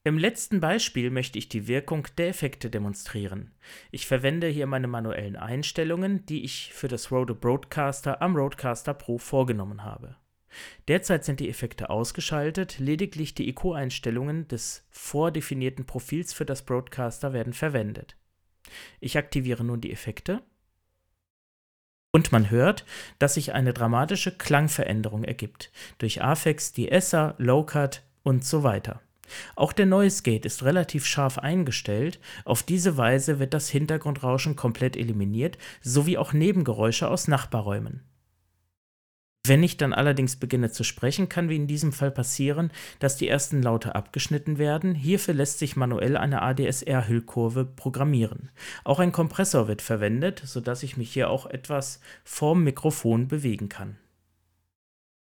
Im letzten Beispiel möchte ich die Wirkung der Effekte demonstrieren. Ich verwende hier meine manuellen Einstellungen, die ich für das Rode Broadcaster am Rodecaster Pro vorgenommen habe. Derzeit sind die Effekte ausgeschaltet, lediglich die IQ-Einstellungen des vordefinierten Profils für das Broadcaster werden verwendet. Ich aktiviere nun die Effekte und man hört, dass sich eine dramatische Klangveränderung ergibt, durch Aphex, De-Esser, Low-Cut und so weiter. Auch der Noise Gate ist relativ scharf eingestellt, auf diese Weise wird das Hintergrundrauschen komplett eliminiert, sowie auch Nebengeräusche aus Nachbarräumen. Wenn ich dann allerdings beginne zu sprechen, kann wie in diesem Fall passieren, dass die ersten Laute abgeschnitten werden. Hierfür lässt sich manuell eine ADSR-Hüllkurve programmieren. Auch ein Kompressor wird verwendet, sodass ich mich hier auch etwas vorm Mikrofon bewegen kann.